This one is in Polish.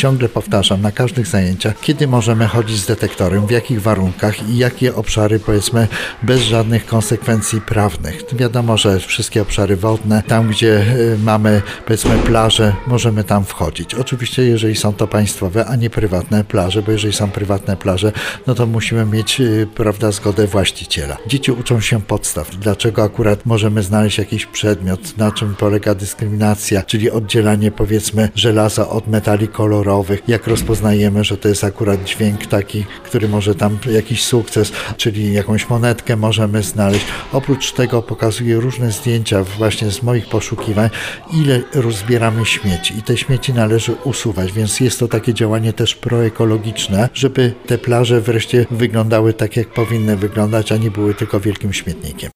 ciągle powtarzam na każdych zajęciach, kiedy możemy chodzić z detektorem, w jakich warunkach i jakie obszary, powiedzmy, bez żadnych konsekwencji prawnych. Wiadomo, że wszystkie obszary wodne, tam gdzie mamy, powiedzmy, plaże, możemy tam wchodzić. Oczywiście, jeżeli są to państwowe, a nie prywatne plaże, bo jeżeli są prywatne plaże, no to musimy mieć, prawda, zgodę właściciela. Dzieci uczą się podstaw. Dlaczego akurat możemy znaleźć jakiś przedmiot, na czym polega dyskryminacja, czyli oddzielanie, powiedzmy, żelaza od metali kolorowych, jak rozpoznajemy, że to jest akurat dźwięk taki, który może tam jakiś sukces, czyli jakąś monetkę możemy znaleźć. Oprócz tego pokazuję różne zdjęcia właśnie z moich poszukiwań, ile rozbieramy śmieci i te śmieci należy usuwać, więc jest to takie działanie też proekologiczne, żeby te plaże wreszcie wyglądały tak, jak powinny wyglądać, a nie były tylko wielkim śmietnikiem.